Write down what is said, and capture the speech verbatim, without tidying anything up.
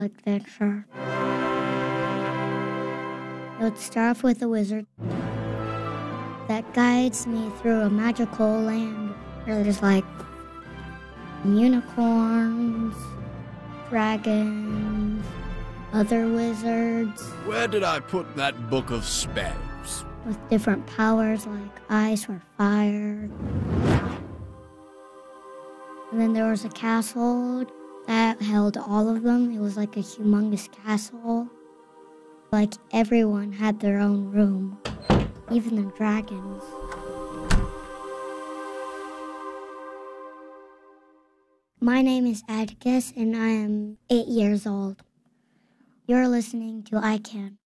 adventure. It would start off with a wizard that guides me through a magical land where there's like unicorns, dragons, other wizards. Where did I put that book of spells? With different powers like ice or fire. And then there was a castle that held all of them. It was like a humongous castle. Like everyone had their own room, even the dragons. My name is Atticus, and I am eight years old. You're listening to I Can.